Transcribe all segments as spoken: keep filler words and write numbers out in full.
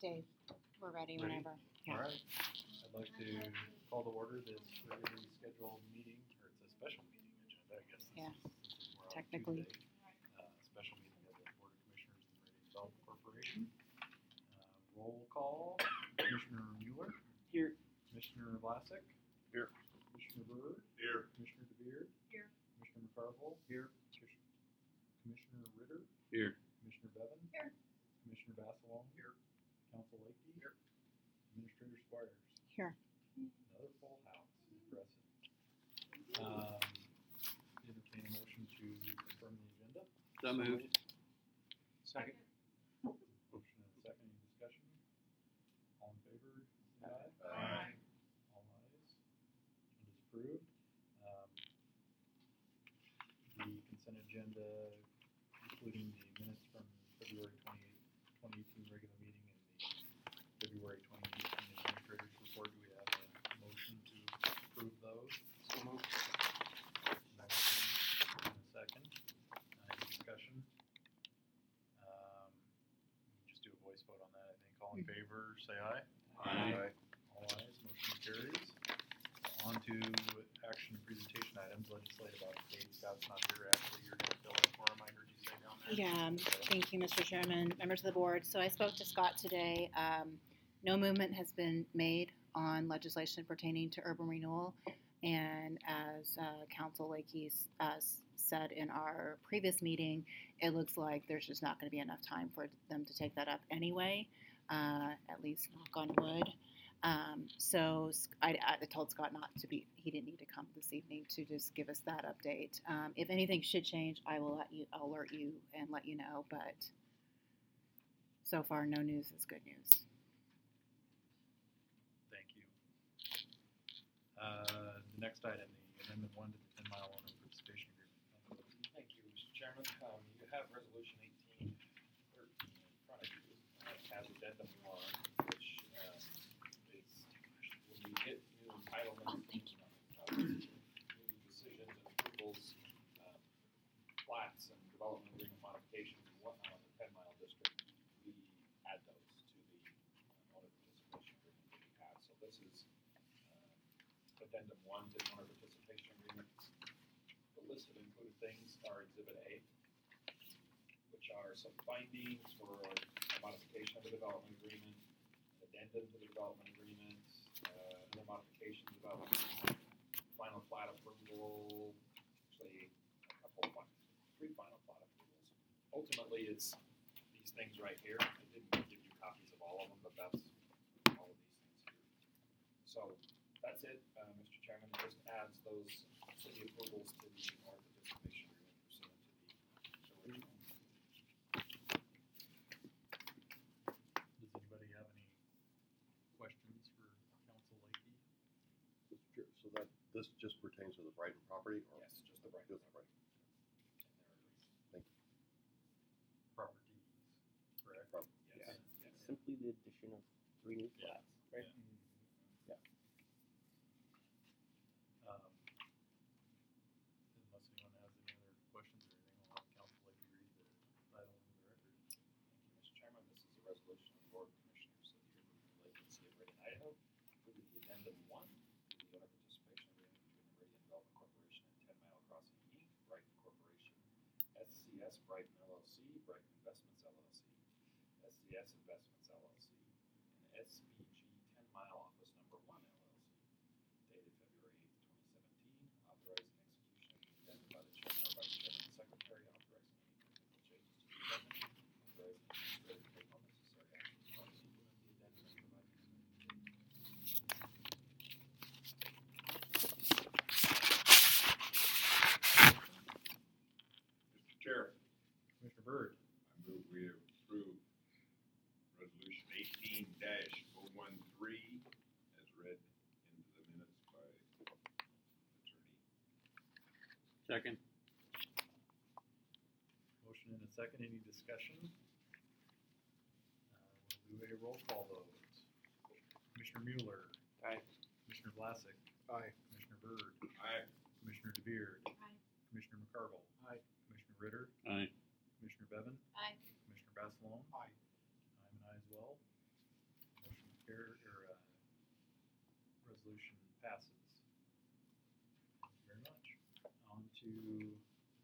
Dave, we're ready Ready? whenever. Yeah. All right. I'd like to call to order this regularly scheduled meeting, or it's a special meeting agenda, I guess. Yeah, Since we're on technically. Tuesday. Uh, special meeting of the Board of Commissioners of the Meridian Development Corporation. Uh, roll call, Commissioner Mueller. Here. Commissioner Vlasic. Here. Commissioner Bird. Here. Commissioner DeBeard. Here. Commissioner McCarville. Here. Commissioner Ritter. Here. Commissioner Bevan. Here. Commissioner Bassalone. Here. Council Lakey. Here. Administrator Squires. Here. Another full house. Impressive. Um, entertain a motion to confirm the agenda. So moved. Second. Motion and a second. Any discussion? All in favor? Say aye. Aye. All ayes. It is approved. Um, the consent agenda, including the minutes from February twenty-eighth, twenty eighteen regular meeting and the February twenty eighteen administrator's report. Do we have a motion to approve those? So moved. Motion and a second. Uh, Any discussion? Um, we can just do a voice vote on that, I think. All in favor, say aye. Aye. All ayes, motion carries. On to action and presentation items, legislative update. Scott's not here. Ashley, you're gonna fill in for him, I heard you say down there. Yeah, thank you, Mister Chairman, members of the board. So I spoke to Scott today. Um, no movement has been made on legislation pertaining to urban renewal. And as uh, Council Lakey uh, said in our previous meeting, it looks like there's just not going to be enough time for them to take that up anyway, uh, at least knock on wood. Um, so I, I told Scott not to be, he didn't need to come this evening to just give us that update. Um, if anything should change, I will let you, I'll alert you and let you know, but so far no news is good news. Thank you. Uh, the next item, the amendment one to the ten mile owner participation agreement. Thank you, Mister Chairman. Um, you have resolution eighteen thirteen in front of you. Uh, it has addendum one, which, uh, is when you get new entitlements, Oh, thank you. uh, new decisions and approvals, um, plats and development agreement modifications and whatnot in the ten mile district, we add those to the uh, owner participation agreement that we have. So this is, uh, addendum one to the owner participation agreement. The list of included things are Exhibit A, which are some findings for a modification of the development agreement, an addendum to the development agreement, uh, another modification to the development agreement, final plat approval, actually a couple, of, three final plat approvals. Ultimately, it's these things right here. I didn't give you copies of all of them, but that's all of these things here. So that's it, uh, Mister Chairman. It just adds those city approvals to the owner participation agreement pursuant to the original. Does anybody have any questions for Council Lakey? Mister Chair, so that, this just pertains to the Brighton property, or? Yes, just the right. Just the Brighton. Thank you. Properties, correct? Prop- Yes. Yeah. Yes. Simply the addition of three new Yeah. flats, right? Yeah. Um, unless anyone has any other questions or anything, I'll have Council Lakey read the title into the record. Thank you, Mister Chairman. This is a resolution of the Board of Commissioners of the Urban Renewal Agency of Meridian, Idaho, including the addendum one to the owner participation agreement between the Meridian Development Corporation and Ten Mile Crossing Incorporated, Brighton Corporation, S C S Brighton L L C, Brighton Investments L L C, S C S Investments L L C, and S V G Ten Mile Office Number One L L C, dated February eighth, twenty seventeen, authorizing execution of the addendum by the chairman or vice chairman and secretary, authorizing any technical changes to the addendum, authorizing the administrator to take all necessary actions to implement the addendum and provide. Mister Chair, Commissioner Bird. I move we approve resolution eighteen dash oh one three as read into the minutes by attorney. Second. Motion and a second. Any discussion? Uh, we'll do a roll call vote. Commissioner Mueller. Aye. Commissioner Vlasic. Aye. Commissioner Bird. Aye. Commissioner DeBeard. Aye. Commissioner McCarville. Aye. Commissioner Ritter. Aye. Commissioner Bevan. Aye. Commissioner Bassalone. Aye. I'm an aye as well. Care, or, uh, resolution passes. Thank you very much. On to,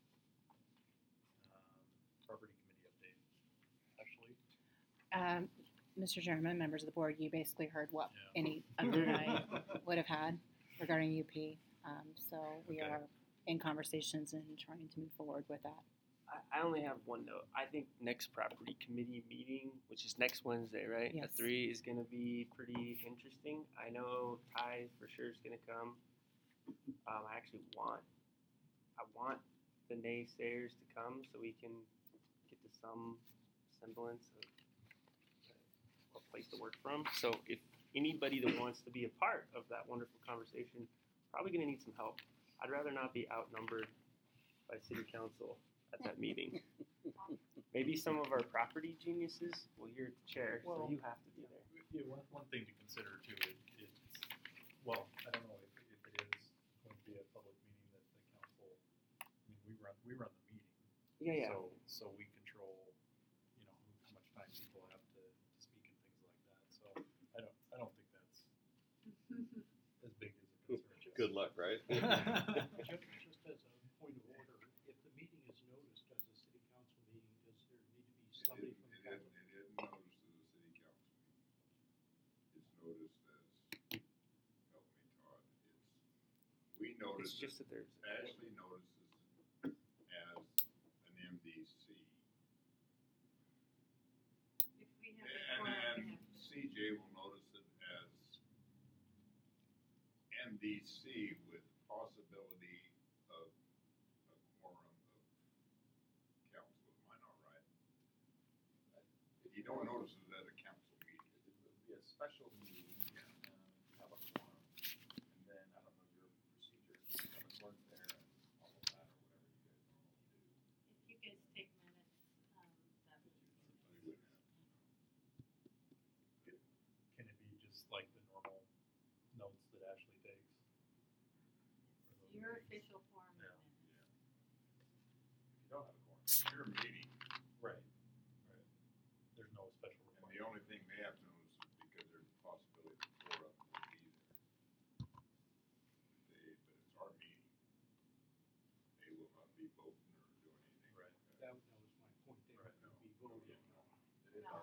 um, property committee update. Ashley? Um, Mister Chairman, members of the board, you basically heard what Yeah. any update I would have had regarding U P. Um, so we Okay. are in conversations and trying to move forward with that. I, I only have one note. I think next property committee meeting, which is next Wednesday, right? Yes. At three is gonna be pretty interesting. I know Ty for sure is gonna come. Um, I actually want, I want the naysayers to come so we can get to some semblance of a place to work from. So if anybody that wants to be a part of that wonderful conversation, probably gonna need some help. I'd rather not be outnumbered by city council at that meeting. Maybe some of our property geniuses will hear at the chair, so Well, you have to be there. Yeah, one, one thing to consider too, it, it's, well, I don't know if, if it is going to be a public meeting that the council, I mean, we run, we run the meeting. Yeah, yeah. So, so we control, you know, how much time people have to, to speak and things like that, so I don't, I don't think that's as big as a concern. Good luck, right? Just, just as a point of order, if the meeting is noticed as a city council meeting, does there need to be It somebody isn't, from it the isn't, public? it isn't noticed as a city council meeting. It's noticed as, help me Todd, it's, we It's notice just it, that there's. Ashley notices it as an M D C. If we have a And, quorum, and we have to. C J will notice it as M D C with possibility of a quorum of council, am I not right? You don't notice it at a council meeting. It would be a special meeting, um, have a quorum, and then, I don't know your procedure, if you have a clerk there and all of that, or whatever you guys normally do. If you guys take minutes, um, that would be. But you wouldn't have. Can it be just like the normal notes that Ashley takes? For those Your meetings? official form of Yeah. minutes. If you don't have a quorum, it's your meeting, Right, right. There's no special and requirement. the only thing they have to notice is because there's a possibility the four of them will be there. They, but it's our meeting. They will not be voting or doing anything. Right. like That, that. that was my point, they Right. would be voting. No, it is No. our,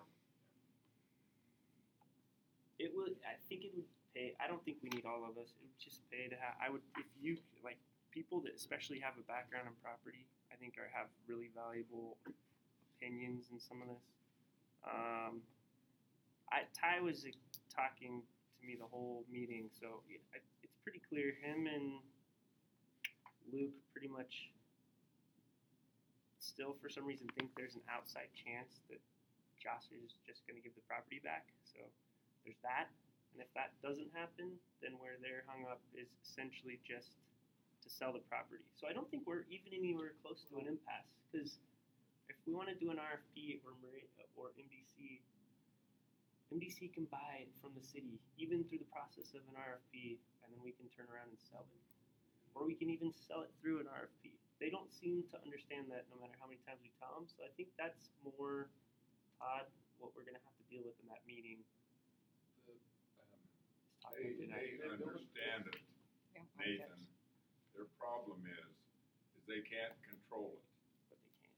It would. I think it would pay. I don't think we need all of us. It would just pay to have. I would, if you like people that especially have a background in property. I think are have really valuable opinions in some of this. Um, I Ty was uh, talking to me the whole meeting, so it, I, it's pretty clear him and Luke pretty much still for some reason think there's an outside chance that Josh is just going to give the property back. So there's that. And if that doesn't happen, then where they're hung up is essentially just to sell the property. So I don't think we're even anywhere close to an impasse because if we want to do an R F P or Mari- or M D C, M D C can buy it from the city even through the process of an R F P, and then we can turn around and sell it. Or we can even sell it through an R F P. They don't seem to understand that no matter how many times we tell them. So I think that's more, Todd, what we're going to have to deal with in that meeting. The, um, is talking they, to that. they understand it, They don't like it. Nathan. Their problem is, is they can't control it. But they can't.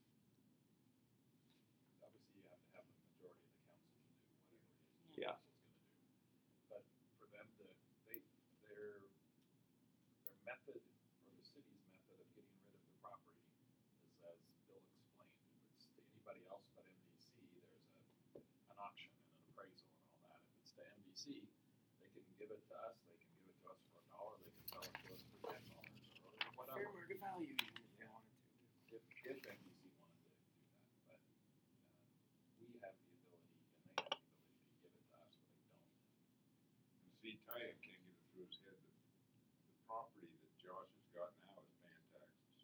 obviously you have to have the majority of the council to do whatever it is the Yeah. council's gonna do. But for them to, they, their, their method, or the city's method of getting rid of the property is as Bill explained. If it's to anybody else but M D C, there's a, an auction and an appraisal and all that. If it's to M D C, they can give it to us, they can give it to us for a dollar, they can sell it to us for ten dollars or whatever. Fair market value, even if they wanted to. If, if M D C wanted to do that, but, uh, we have the ability and they have the ability to give it to us, but they don't. And see, Ty can't get it through his head that the property that Josh has got now is paying taxes.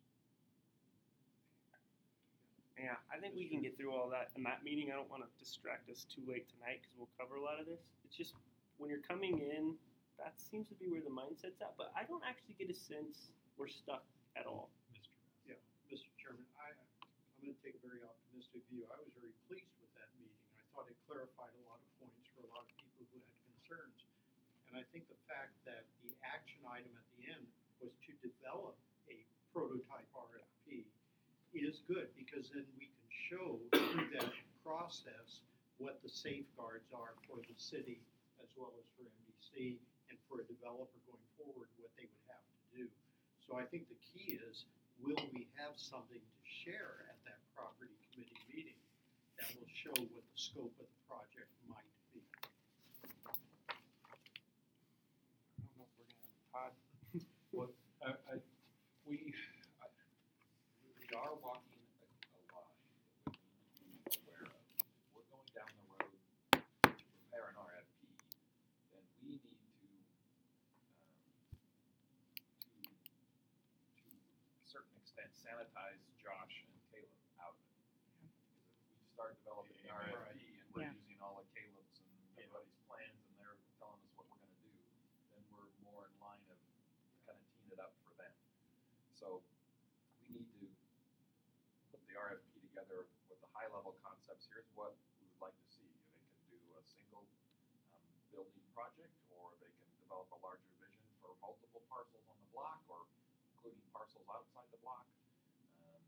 Yeah, I think we can get through all that in that meeting. I don't want to distract us too late tonight because we'll cover a lot of this. It's just when you're coming in, that seems to be where the mindset's at. But I don't actually get a sense we're stuck at all. Mister Yeah, Mister Chairman, I, I'm gonna take a very optimistic view. I was very pleased with that meeting. I thought it clarified a lot of points for a lot of people who item at the end was to develop a prototype R F P is good, because then we can show through that process what the safeguards are for the city as well as for M D C and for a developer going forward, what they would have to do. So I think the key is, will we have something to share at that property committee meeting that will show what the scope of the project might be? I don't know if we're gonna have Todd. Well, I, I, we, I, we are walking a, a line that we need to be aware of. If we're going down the road to prepare an R F P, then we need to, um, to, to a certain extent, sanitize Josh and Caleb out of it. Because if we start developing an R F P and we're Yeah. using all of Caleb's and everybody's plans and they're telling us what we're gonna do, then we're more in line of kind of teeing it up for them. So we need to put the R F P together with the high level concepts. Here's what we would like to see. They can do a single um, building project, or they can develop a larger vision for multiple parcels on the block, or including parcels outside the block. Um,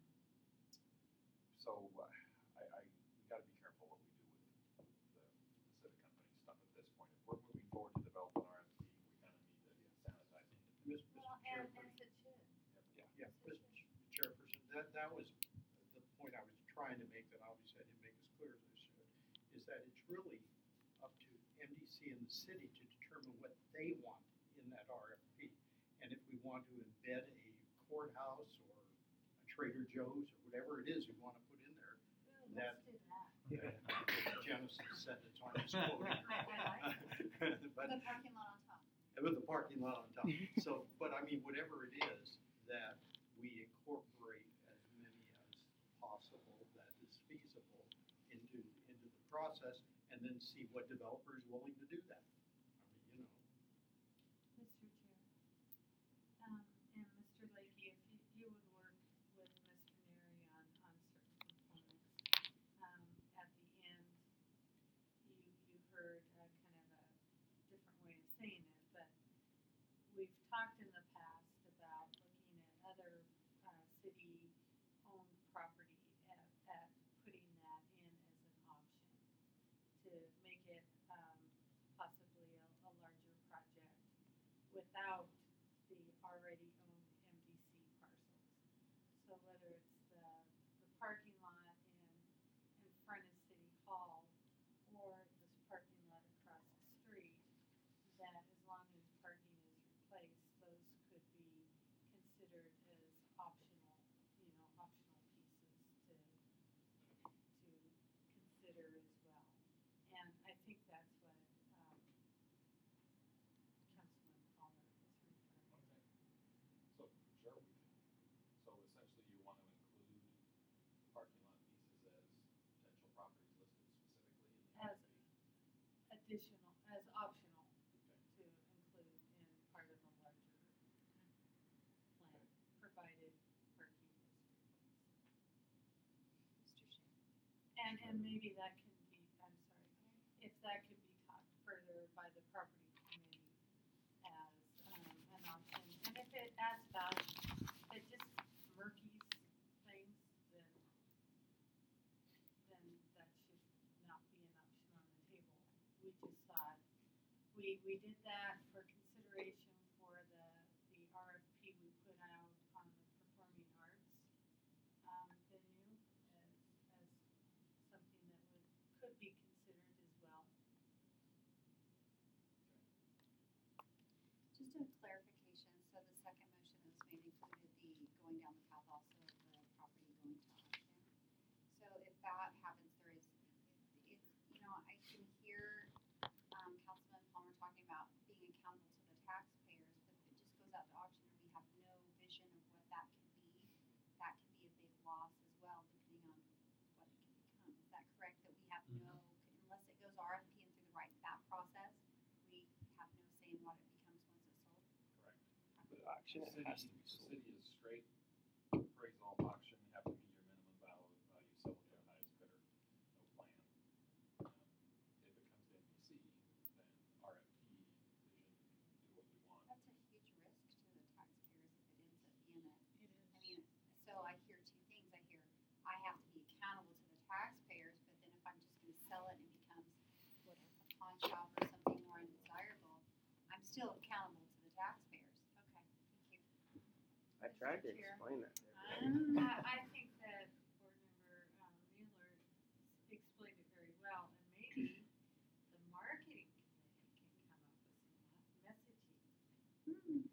so uh, I, I we got to be careful what we do with the Pacific Company stuff at this point. If we're moving forward to develop an R F P, we kind of need to sanitize it. Mister Well, and as it should. Yeah, Mister Chairperson, that, that was the point I was trying to make, that obviously I didn't make as clear as I should, is that it's really up to M D C and the city to determine what they want in that R F P. And if we want to embed a courthouse or a Trader Joe's or whatever it is we want to put in there, Ooh, That- let's do that. Genesis said it's on his quote. I like But The parking lot on top. with the parking lot on top. So, but I mean, whatever it is, that we incorporate as many as possible that is feasible into, into the process, and then see what developer is willing to do that. I mean, you know. Mister Chair. Um, and Mister Lakey, if you, you would work with Mister Neary on, on certain components. Um, at the end, you, you heard uh, kind of a different way of saying it, but we've talked in the past about looking at other, uh, city-owned property at, at putting that in as an option to make it, um, possibly a, a larger project without the already owned M D C parcels. So whether it's the, the parking lot in, in front of City Hall or this parking lot across the street, that as long as parking is replaced, those could be considered as optional, you know, optional pieces to, to consider as well. And I think that's what, um, Councilman Palmer is referring to. Okay. So, sure, we can, so essentially you want to include parking lot pieces as potential properties listed specifically in the As R F P? additional, as optional Okay. to include in part of a larger plan, provided parking is replaced. Mister Shea. And, and maybe that can be, I'm sorry, if that could be talked further by the property committee as, um, an option. And if it adds value, if it just murkies things, then, then that should not be an option on the table. We just thought, we, we did that for consideration for the, the R F P we put out on the performing arts, um, venue as, as something that would, could be considered as well. Just a clarification, so the second motion that was made included the going down the path also of the property going to auction. So if that happens, there is, it's, you know, I can hear, um, Councilman Palmer talking about being accountable to the taxpayers, but if it just goes out to auction and we have no vision of what that can be, that can be a big loss as well, depending on what it can become. Is that correct, that we have no, unless it goes R F P and through the right, that process, we have no say in what it becomes once it's sold? Correct. The auction, it The has to city- be sold. The city is straight appraisal auction, you have to meet your minimum value, value, sell it to the highest bidder, no plan. Um, If it comes to M D C, then R F P, vision, do what we want. That's a huge risk still accountable to the taxpayers. Okay, thank you. I tried to Mister Chair. explain that. Um, I, I think that board member um, Mueller s- explained it very well, and maybe the marketing committee can come up with some me- messaging.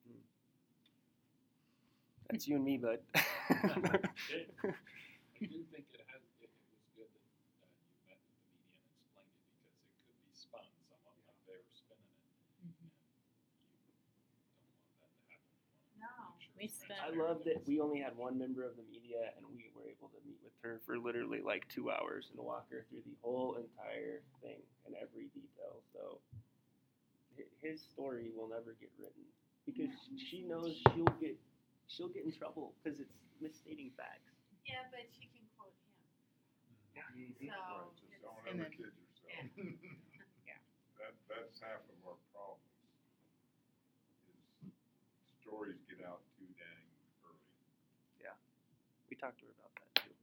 That's you and me, bud. Okay. I do think it has, it, it was good that, uh, you met with the media and explained it, because it could be spun somewhat like they were spinning it. And you don't want that to happen. You wanna No. make sure We it's spent- I transparent. love that we only had one member of the media, and we were able to meet with her for literally like two hours and walk her through the whole entire thing and every detail. So hi- his story will never get written because she knows she'll get she'll get in trouble because it's misstating facts. Yeah, but she can quote him. So Right, just it's, don't And ever then- kid yourself. Yeah. That, that's half of our problem, is stories get out too dang early. We talked to her about that too.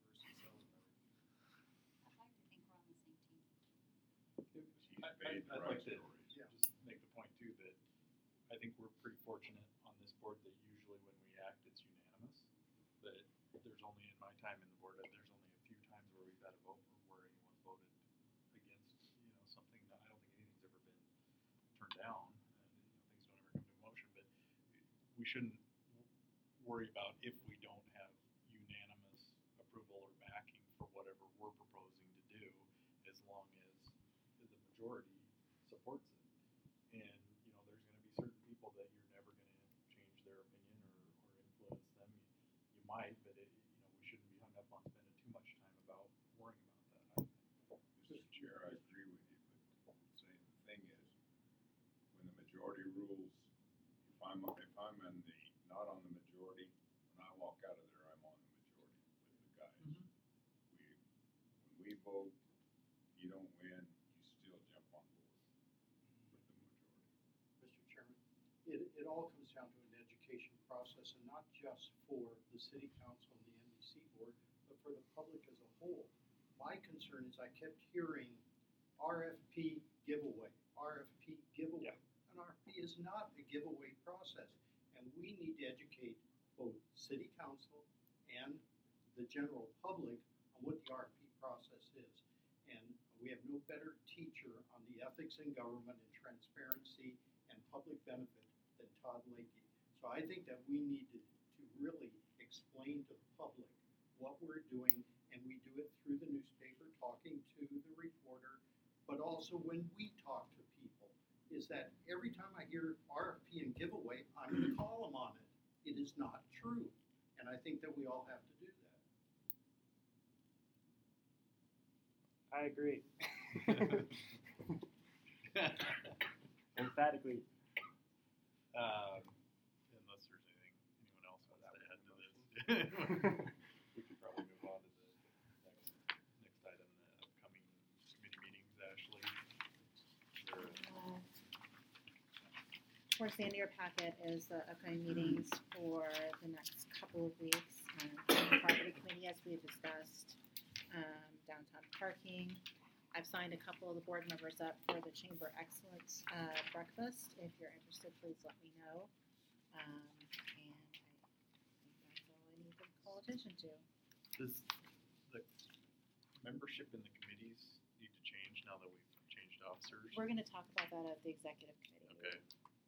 I'd like to think we're on the same team. She's I- made I- I'd the right like to stories. Yeah. just make the point too that I think we're pretty fortunate on this board that usually when we act, it's unanimous. But there's only, in my time in the board, uh, there's only a few times where we've had a vote where anyone's voted against, you know, something that I don't think anything's ever been turned down. And, you know, things don't ever come to a motion, but we shouldn't worry about if we don't have unanimous approval or backing for whatever we're proposing to do, as long as the majority supports it. And, you know, there's gonna be certain people that you're never gonna change their opinion or, or influence them. You, you might, but it, you know, we shouldn't be hung up on spending too much time about worrying about that, I think. Mister Chair, I agree with you, but saying the thing is, when the majority rules, if I'm, if I'm in the, not on the majority, when I walk out of there, I'm on the majority with the guys. Mhm. We, when we vote, you don't win, you still jump on board with the majority. Mister Chairman, it, it all comes down to an education process, and not just for the city council and the N B C board, but for the public as a whole. My concern is I kept hearing R F P giveaway, R F P giveaway. An R F P is not a giveaway process, and we need to educate both city council and the general public on what the R F P process is. And we have no better teacher on the ethics in government and transparency and public benefit than Todd Lakey. So I think that we need to, to really explain to the public what we're doing, and we do it through the newspaper, talking to the reporter, but also when we talk to people, is that every time I hear R F P and giveaway, I'm gonna call them on it. It is not true, and I think that we all have to do that. I agree. Emphatically. Um, unless there's anything anyone else wants to add to this. We could probably move on to the next, next item, the upcoming committee meetings, Ashley. Sure. Uh, Towards the end of your packet is the upcoming meetings for the next couple of weeks. Um, the Property Committee, as we discussed, um, downtown parking. I've signed a couple of the board members up for the Chamber Excellence uh, breakfast. If you're interested, please let me know. Um, and I think that's all I need to call attention to. Does the membership in the committees need to change now that we've changed officers? We're going to talk about that at the executive committee. Okay,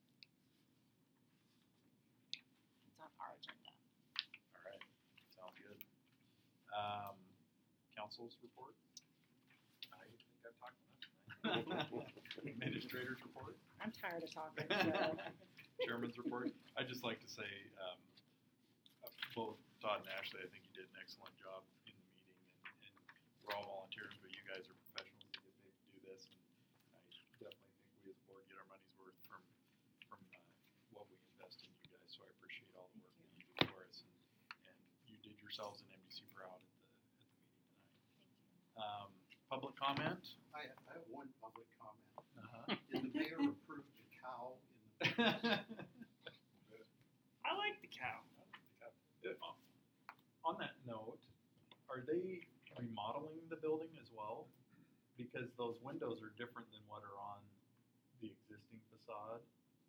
It's on our agenda. all right, sounds good. Um, council's report? I think I've talked enough tonight. Administrator's report? I'm tired of talking. So. Chairman's report. I'd just like to say, um, uh, both Todd and Ashley, I think you did an excellent job in the meeting, and, and we're all volunteers, but you guys are professionals that get paid to do this, and I definitely think we as a board get our money's worth from, from, uh, what we invest in you guys, so I appreciate all the work that you do for us, and, and you did yourselves and N B C proud at the, at the meeting tonight. Um, public comment? I, I have one public comment. Uh-huh. Did the mayor approve the cow in the? I like the cow. Uh, On that note, are they remodeling the building as well? Because those windows are different than what are on the existing facade.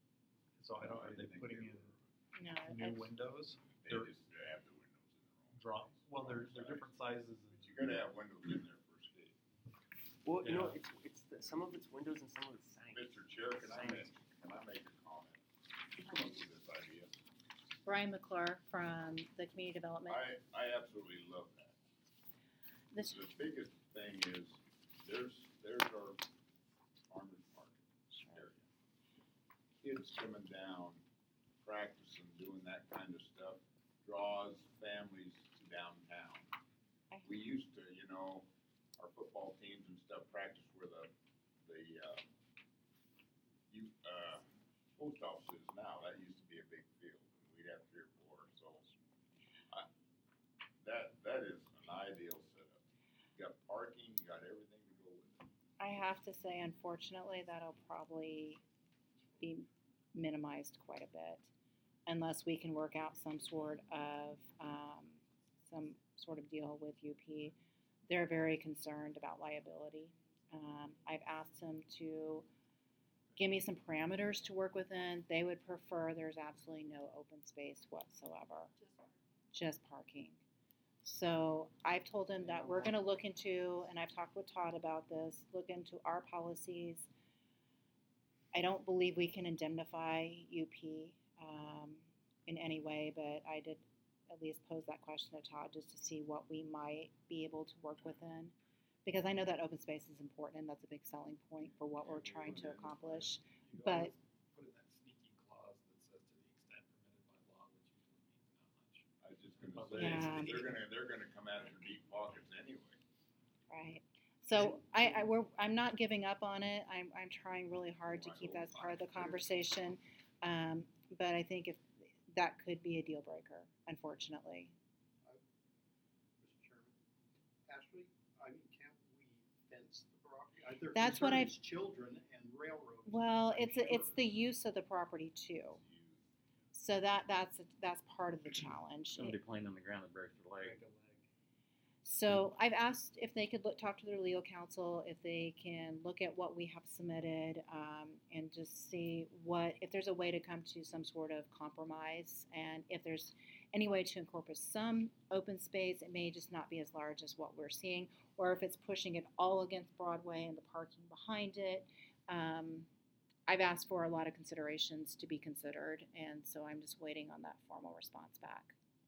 So I don't, are they putting in No, new it's- windows? They They're just have the windows in the wrong. Draw, well, they're, they're size. different sizes and. But you gotta have windows in there for state. Well, you know, Yeah. it's it's the, some of it's windows and some of it's signs. Mister Chair, can I make, can I make a comment? Who came up with this idea? Brian McClure from the Community Development. I, I absolutely love that. This, The biggest thing is, there's, there's our farmer's market area. Kids coming down, practicing, doing that kind of stuff, draws families to downtown. I- We used to, you know, our football teams and stuff practice where the, the, uh, you, uh, post office is now, that used to be a big field, and we'd have three or four, so. I, that, that is an ideal setup. You got parking, you got everything to go with it. I have to say, unfortunately, that'll probably be minimized quite a bit unless we can work out some sort of, um, some sort of deal with U P. They're very concerned about liability. Um, I've asked them to give me some parameters to work within. They would prefer there's absolutely no open space whatsoever, just parking. So I've told them that we're gonna look into, and I've talked with Todd about this, look into our policies. I don't believe we can indemnify U P, um, in any way, but I did at least pose that question to Todd just to see what we might be able to work within. Because I know that open space is important and that's a big selling point for what we're trying to accomplish. You But- always put in that sneaky clause that says to the extent permitted by law, which usually means not much. I was just gonna Well, say, Yeah. they're gonna, they're gonna come after deep pockets anyway. Right. So I, I we're I'm not giving up on it. I'm I'm trying really hard to keep that as part of the conversation. Um, but I think if that could be a deal breaker, unfortunately. Mister Chairman, Ashley, I mean, can't we fence the property? Uh, Their That's what concern I've- is children and railroads. Well, I'm it's it's sure. the use of the property too. So that that's that's part of the challenge. Somebody playing on the ground that breaks their leg. Break a leg. So I've asked if they could look, talk to their legal counsel, if they can look at what we have submitted, um, and just see what, if there's a way to come to some sort of compromise, and if there's any way to incorporate some open space, it may just not be as large as what we're seeing, or if it's pushing it all against Broadway and the parking behind it. Um, I've asked for a lot of considerations to be considered, and so I'm just waiting on that formal response back.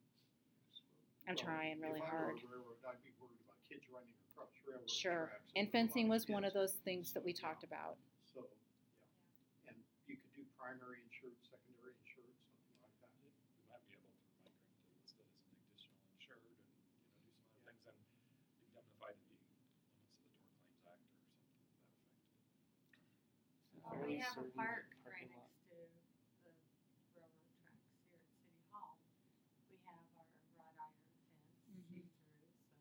I'm Well, trying really if I were a hard. railroad, I'd be worried about kids running across railroad Sure. tracks. And there are a fencing lot was one of kids. those things that we So, talked yeah. about. So, yeah, and you could do primary insured, secondary insured, something like that. We might be able to remind them to list it as an additional insured and, you know, do some other things and indemnify to the limits of the Tort Claims Act or something to that effect. Well, Fairly we have a certain park right parking lot. next to the railroad tracks here at City Hall. We have our wrought iron fence Mhm. see-through, so,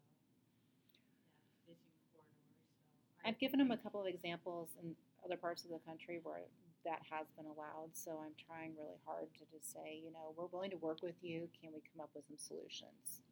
yeah, fishing corridor, so. I I've given them a couple of examples in other parts of the country where that has been allowed, so I'm trying really hard to just say, you know, we're willing to work with you. Can we come up with some solutions?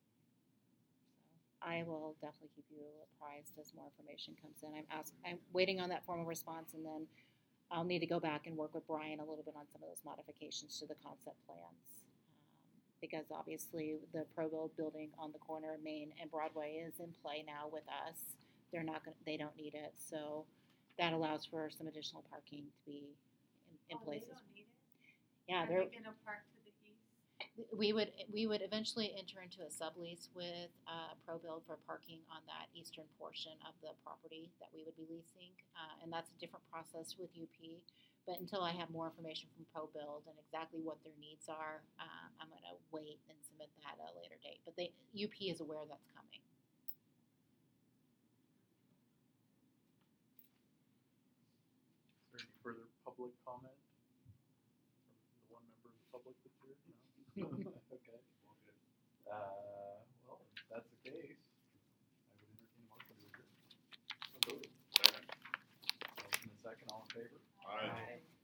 So I will definitely keep you apprised as more information comes in. I'm ask, I'm waiting on that formal response, and then I'll need to go back and work with Brian a little bit on some of those modifications to the concept plans. Um, because obviously the Pro building on the corner of Main and Broadway is in play now with us. They're not gonna, they don't need it, so that allows for some additional parking to be in, in Oh, places. they don't need it? Yeah, Are they're, they gonna park to the east? we would, we would eventually enter into a sublease with, uh, ProBuild for parking on that eastern portion of the property that we would be leasing. Uh, and that's a different process with U P. But until I have more information from ProBuild and exactly what their needs are, uh, I'm gonna wait and submit that at a later date. But they, U P is aware that's coming. Is there any further public comment from the one member of the public that's here? No? Okay. Uh, well, if that's the case, I would entertain a motion to adjourn. Second. Motion and second, all in favor? Aye. Aye.